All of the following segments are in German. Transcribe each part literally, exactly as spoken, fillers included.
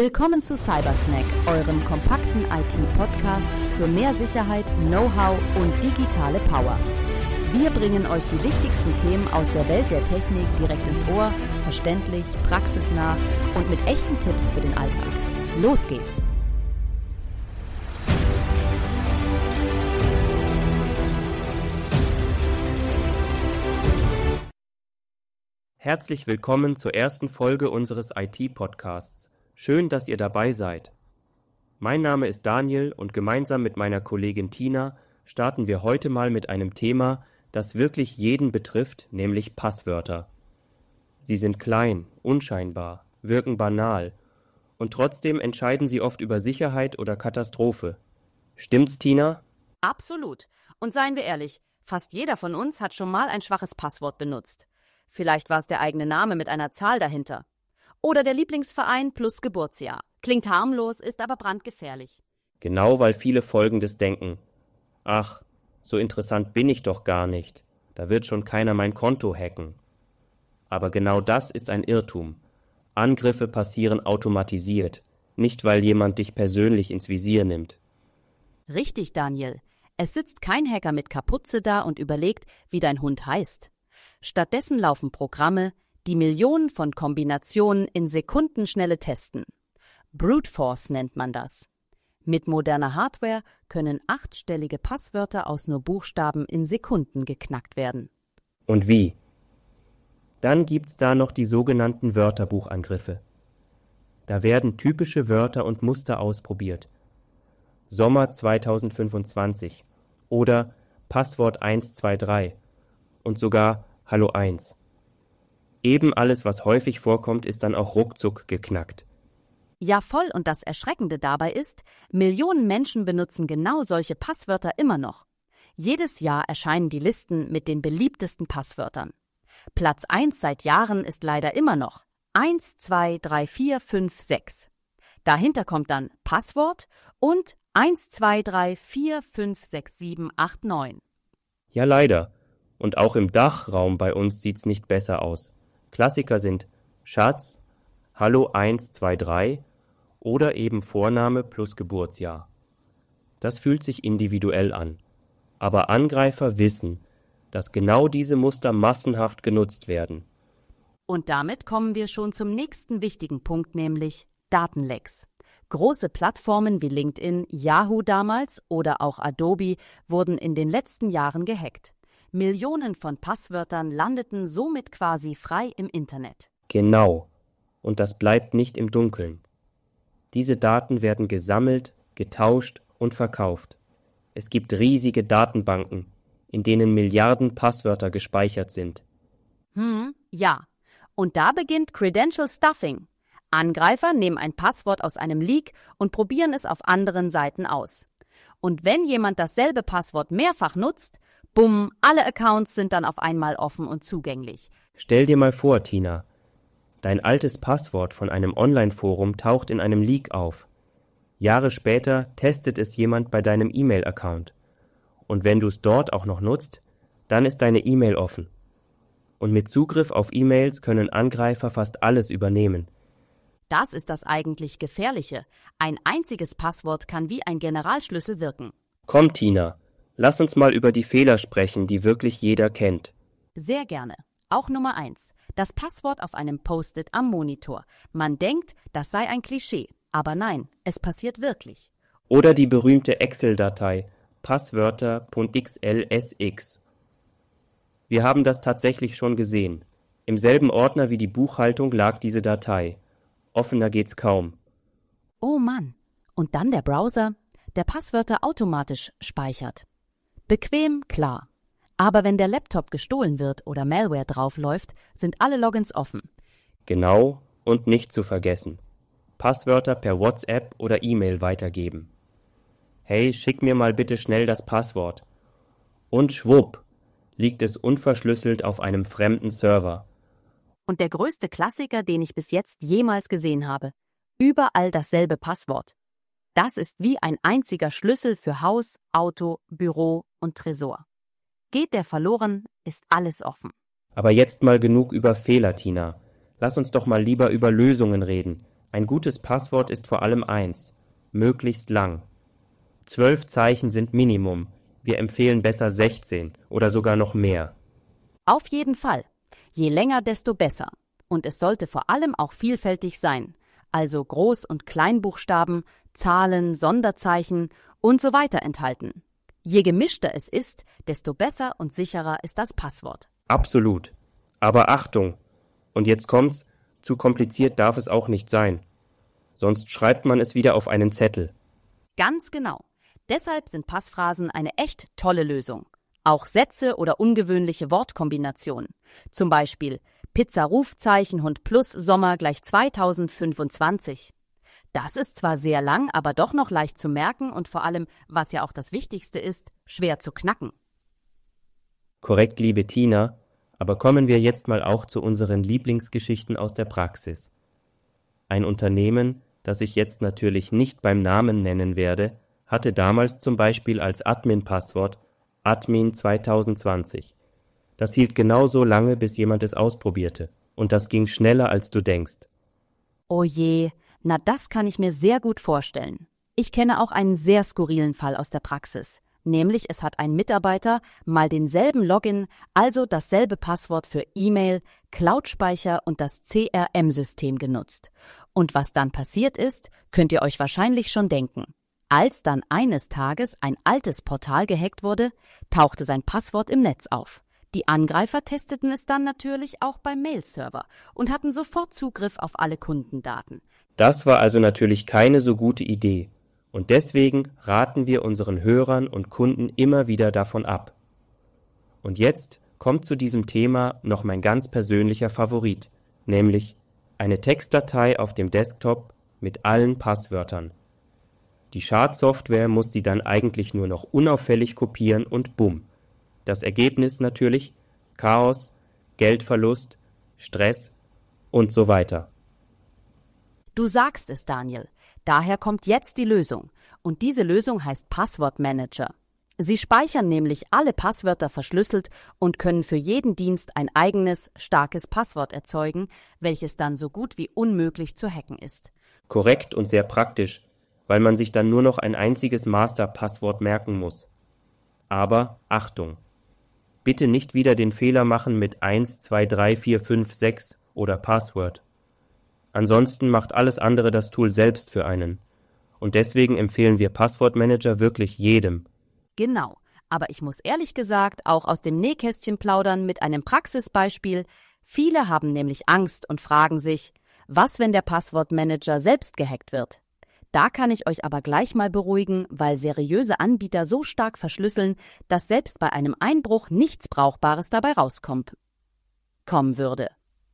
Willkommen zu Cybersnack, eurem kompakten I T-Podcast für mehr Sicherheit, Know-how und digitale Power. Wir bringen euch die wichtigsten Themen aus der Welt der Technik direkt ins Ohr, verständlich, praxisnah und mit echten Tipps für den Alltag. Los geht's! Herzlich willkommen zur ersten Folge unseres I T-Podcasts. Schön, dass ihr dabei seid. Mein Name ist Daniel und gemeinsam mit meiner Kollegin Tina starten wir heute mal mit einem Thema, das wirklich jeden betrifft, nämlich Passwörter. Sie sind klein, unscheinbar, wirken banal und trotzdem entscheiden sie oft über Sicherheit oder Katastrophe. Stimmt's, Tina? Absolut. Und seien wir ehrlich, fast jeder von uns hat schon mal ein schwaches Passwort benutzt. Vielleicht war es der eigene Name mit einer Zahl dahinter. Oder der Lieblingsverein plus Geburtsjahr. Klingt harmlos, ist aber brandgefährlich. Genau, weil viele Folgendes denken. Ach, so interessant bin ich doch gar nicht. Da wird schon keiner mein Konto hacken. Aber genau das ist ein Irrtum. Angriffe passieren automatisiert, nicht weil jemand dich persönlich ins Visier nimmt. Richtig, Daniel. Es sitzt kein Hacker mit Kapuze da und überlegt, wie dein Hund heißt. Stattdessen laufen Programme, die Millionen von Kombinationen in Sekundenschnelle testen. Brute Force nennt man das. Mit moderner Hardware können achtstellige Passwörter aus nur Buchstaben in Sekunden geknackt werden. Und wie? Dann gibt's da noch die sogenannten Wörterbuchangriffe. Da werden typische Wörter und Muster ausprobiert. Sommer zweitausendfünfundzwanzig oder Passwort eins zwei drei und sogar Hallo eins. Eben alles, was häufig vorkommt, ist dann auch ruckzuck geknackt. Ja, voll, und das Erschreckende dabei ist, Millionen Menschen benutzen genau solche Passwörter immer noch. Jedes Jahr erscheinen die Listen mit den beliebtesten Passwörtern. Platz eins seit Jahren ist leider immer noch eins zwei drei vier fünf sechs. Dahinter kommt dann Passwort und eins zwei drei vier fünf sechs sieben acht neun. Ja, leider. Und auch im Dachraum bei uns sieht's nicht besser aus. Klassiker sind Schatz, Hallo eins zwei drei oder eben Vorname plus Geburtsjahr. Das fühlt sich individuell an. Aber Angreifer wissen, dass genau diese Muster massenhaft genutzt werden. Und damit kommen wir schon zum nächsten wichtigen Punkt, nämlich Datenlecks. Große Plattformen wie LinkedIn, Yahoo damals oder auch Adobe wurden in den letzten Jahren gehackt. Millionen von Passwörtern landeten somit quasi frei im Internet. Genau. Und das bleibt nicht im Dunkeln. Diese Daten werden gesammelt, getauscht und verkauft. Es gibt riesige Datenbanken, in denen Milliarden Passwörter gespeichert sind. Hm, ja. Und da beginnt Credential Stuffing. Angreifer nehmen ein Passwort aus einem Leak und probieren es auf anderen Seiten aus. Und wenn jemand dasselbe Passwort mehrfach nutzt, bumm, alle Accounts sind dann auf einmal offen und zugänglich. Stell dir mal vor, Tina, dein altes Passwort von einem Online-Forum taucht in einem Leak auf. Jahre später testet es jemand bei deinem E-Mail-Account. Und wenn du es dort auch noch nutzt, dann ist deine E-Mail offen. Und mit Zugriff auf E-Mails können Angreifer fast alles übernehmen. Das ist das eigentlich Gefährliche. Ein einziges Passwort kann wie ein Generalschlüssel wirken. Komm, Tina, lass uns mal über die Fehler sprechen, die wirklich jeder kennt. Sehr gerne. Auch Nummer eins. Das Passwort auf einem Post-it am Monitor. Man denkt, das sei ein Klischee. Aber nein, es passiert wirklich. Oder die berühmte Excel-Datei passwörter.xlsx. Wir haben das tatsächlich schon gesehen. Im selben Ordner wie die Buchhaltung lag diese Datei. Offener geht's kaum. Oh Mann. Und dann der Browser, der Passwörter automatisch speichert. Bequem, klar. Aber wenn der Laptop gestohlen wird oder Malware draufläuft, sind alle Logins offen. Genau, und nicht zu vergessen. Passwörter per WhatsApp oder E-Mail weitergeben. Hey, schick mir mal bitte schnell das Passwort. Und schwupp, liegt es unverschlüsselt auf einem fremden Server. Und der größte Klassiker, den ich bis jetzt jemals gesehen habe. Überall dasselbe Passwort. Das ist wie ein einziger Schlüssel für Haus, Auto, Büro und Tresor. Geht der verloren, ist alles offen. Aber jetzt mal genug über Fehler, Tina. Lass uns doch mal lieber über Lösungen reden. Ein gutes Passwort ist vor allem eins: möglichst lang. Zwölf Zeichen sind Minimum. Wir empfehlen besser sechzehn oder sogar noch mehr. Auf jeden Fall. Je länger, desto besser. Und es sollte vor allem auch vielfältig sein. Also Groß- und Kleinbuchstaben, Zahlen, Sonderzeichen und so weiter enthalten. Je gemischter es ist, desto besser und sicherer ist das Passwort. Absolut. Aber Achtung! Und jetzt kommt's, zu kompliziert darf es auch nicht sein. Sonst schreibt man es wieder auf einen Zettel. Ganz genau. Deshalb sind Passphrasen eine echt tolle Lösung. Auch Sätze oder ungewöhnliche Wortkombinationen. Zum Beispiel Pizza-Rufzeichen Hund plus Sommer gleich zweitausendfünfundzwanzig. Das ist zwar sehr lang, aber doch noch leicht zu merken und vor allem, was ja auch das Wichtigste ist, schwer zu knacken. Korrekt, liebe Tina, aber kommen wir jetzt mal auch zu unseren Lieblingsgeschichten aus der Praxis. Ein Unternehmen, das ich jetzt natürlich nicht beim Namen nennen werde, hatte damals zum Beispiel als Admin-Passwort Admin zweitausendzwanzig. Das hielt genauso lange, bis jemand es ausprobierte. Und das ging schneller, als du denkst. Oh je, na das kann ich mir sehr gut vorstellen. Ich kenne auch einen sehr skurrilen Fall aus der Praxis. Nämlich es hat ein Mitarbeiter mal denselben Login, also dasselbe Passwort für E-Mail, Cloud-Speicher und das C R M-System genutzt. Und was dann passiert ist, könnt ihr euch wahrscheinlich schon denken. Als dann eines Tages ein altes Portal gehackt wurde, tauchte sein Passwort im Netz auf. Die Angreifer testeten es dann natürlich auch beim Mail-Server und hatten sofort Zugriff auf alle Kundendaten. Das war also natürlich keine so gute Idee. Und deswegen raten wir unseren Hörern und Kunden immer wieder davon ab. Und jetzt kommt zu diesem Thema noch mein ganz persönlicher Favorit, nämlich eine Textdatei auf dem Desktop mit allen Passwörtern. Die Schadsoftware muss die dann eigentlich nur noch unauffällig kopieren und bumm. Das Ergebnis natürlich Chaos, Geldverlust, Stress und so weiter. Du sagst es, Daniel. Daher kommt jetzt die Lösung. Und diese Lösung heißt Passwortmanager. Sie speichern nämlich alle Passwörter verschlüsselt und können für jeden Dienst ein eigenes, starkes Passwort erzeugen, welches dann so gut wie unmöglich zu hacken ist. Korrekt und sehr praktisch, weil man sich dann nur noch ein einziges Masterpasswort merken muss. Aber Achtung! Bitte nicht wieder den Fehler machen mit eins, zwei, drei, vier, fünf, sechs oder Passwort. Ansonsten macht alles andere das Tool selbst für einen. Und deswegen empfehlen wir Passwortmanager wirklich jedem. Genau, aber ich muss ehrlich gesagt auch aus dem Nähkästchen plaudern mit einem Praxisbeispiel. Viele haben nämlich Angst und fragen sich, was, wenn der Passwortmanager selbst gehackt wird? Da kann ich euch aber gleich mal beruhigen, weil seriöse Anbieter so stark verschlüsseln, dass selbst bei einem Einbruch nichts Brauchbares dabei rauskommt, kommen würde.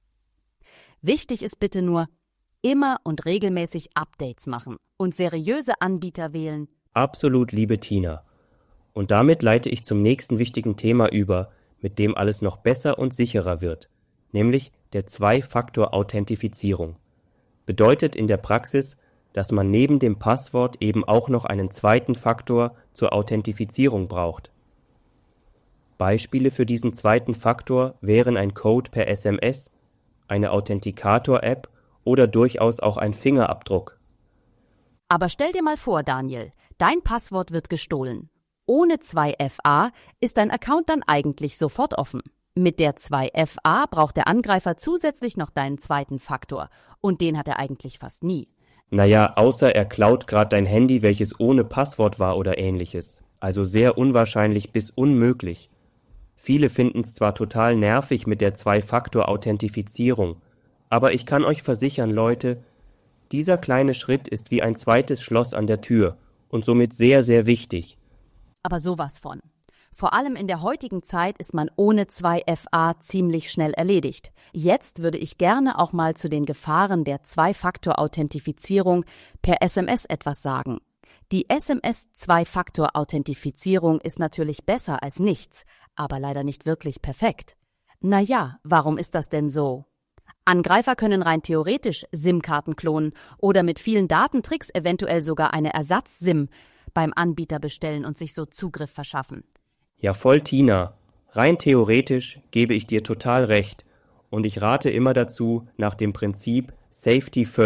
Wichtig ist bitte nur, immer und regelmäßig Updates machen und seriöse Anbieter wählen. Absolut, liebe Tina. Und damit leite ich zum nächsten wichtigen Thema über, mit dem alles noch besser und sicherer wird, nämlich der Zwei-Faktor-Authentifizierung. Bedeutet in der Praxis, dass man neben dem Passwort eben auch noch einen zweiten Faktor zur Authentifizierung braucht. Beispiele für diesen zweiten Faktor wären ein Code per S M S, eine Authentikator-App oder durchaus auch ein Fingerabdruck. Aber stell dir mal vor, Daniel, dein Passwort wird gestohlen. Ohne zwei F A ist dein Account dann eigentlich sofort offen. Mit der zwei F A braucht der Angreifer zusätzlich noch deinen zweiten Faktor und den hat er eigentlich fast nie. Naja, außer er klaut gerade dein Handy, welches ohne Passwort war oder ähnliches. Also sehr unwahrscheinlich bis unmöglich. Viele finden es zwar total nervig mit der Zwei-Faktor-Authentifizierung, aber ich kann euch versichern, Leute, dieser kleine Schritt ist wie ein zweites Schloss an der Tür und somit sehr, sehr wichtig. Aber sowas von. Vor allem in der heutigen Zeit ist man ohne zwei F A ziemlich schnell erledigt. Jetzt würde ich gerne auch mal zu den Gefahren der Zwei-Faktor-Authentifizierung per S M S etwas sagen. Die S M S-Zwei-Faktor-Authentifizierung ist natürlich besser als nichts, aber leider nicht wirklich perfekt. Naja, warum ist das denn so? Angreifer können rein theoretisch SIM-Karten klonen oder mit vielen Datentricks eventuell sogar eine Ersatz-SIM beim Anbieter bestellen und sich so Zugriff verschaffen. Ja, voll, Tina. Rein theoretisch gebe ich dir total recht und ich rate immer dazu, nach dem Prinzip Safety First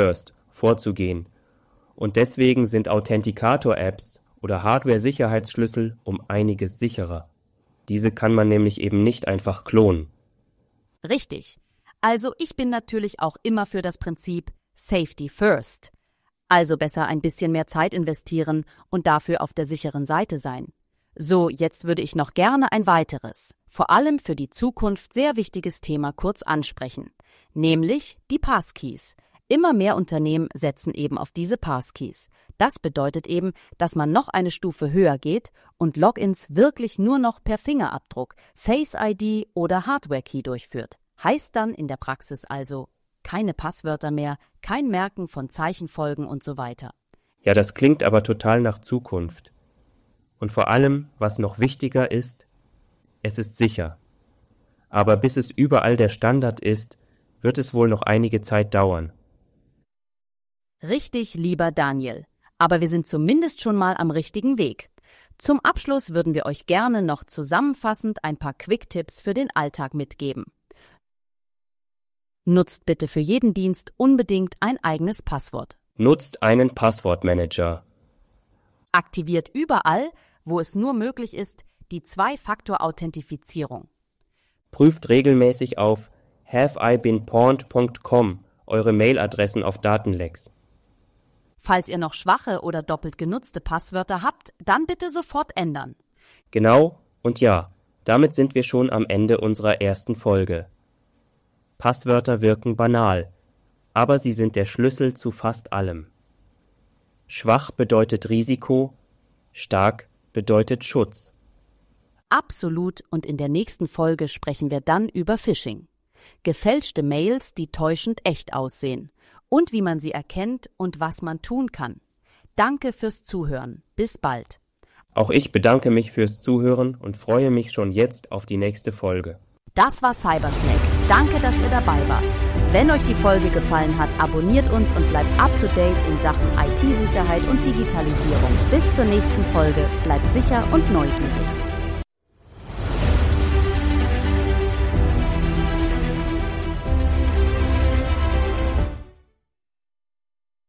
vorzugehen. Und deswegen sind Authentikator-Apps oder Hardware-Sicherheitsschlüssel um einiges sicherer. Diese kann man nämlich eben nicht einfach klonen. Richtig. Also ich bin natürlich auch immer für das Prinzip Safety First. Also besser ein bisschen mehr Zeit investieren und dafür auf der sicheren Seite sein. So, jetzt würde ich noch gerne ein weiteres, vor allem für die Zukunft sehr wichtiges Thema kurz ansprechen, nämlich die Passkeys. Immer mehr Unternehmen setzen eben auf diese Passkeys. Das bedeutet eben, dass man noch eine Stufe höher geht und Logins wirklich nur noch per Fingerabdruck, Face I D oder Hardware-Key durchführt. Heißt dann in der Praxis also keine Passwörter mehr, kein Merken von Zeichenfolgen und so weiter. Ja, das klingt aber total nach Zukunft. Und vor allem, was noch wichtiger ist, es ist sicher. Aber bis es überall der Standard ist, wird es wohl noch einige Zeit dauern. Richtig, lieber Daniel. Aber wir sind zumindest schon mal am richtigen Weg. Zum Abschluss würden wir euch gerne noch zusammenfassend ein paar Quick-Tipps für den Alltag mitgeben. Nutzt bitte für jeden Dienst unbedingt ein eigenes Passwort. Nutzt einen Passwortmanager. Aktiviert überall, wo es nur möglich ist, die Zwei-Faktor-Authentifizierung. Prüft regelmäßig auf have I been pawned punkt com eure Mailadressen auf Datenlecks. Falls ihr noch schwache oder doppelt genutzte Passwörter habt, dann bitte sofort ändern. Genau, und ja, damit sind wir schon am Ende unserer ersten Folge. Passwörter wirken banal, aber sie sind der Schlüssel zu fast allem. Schwach bedeutet Risiko, stark bedeutet Schutz. Absolut, und in der nächsten Folge sprechen wir dann über Phishing. Gefälschte Mails, die täuschend echt aussehen. Und wie man sie erkennt und was man tun kann. Danke fürs Zuhören. Bis bald. Auch ich bedanke mich fürs Zuhören und freue mich schon jetzt auf die nächste Folge. Das war Cybersnack. Danke, dass ihr dabei wart. Wenn euch die Folge gefallen hat, abonniert uns und bleibt up to date in Sachen I T-Sicherheit und Digitalisierung. Bis zur nächsten Folge. Bleibt sicher und neugierig.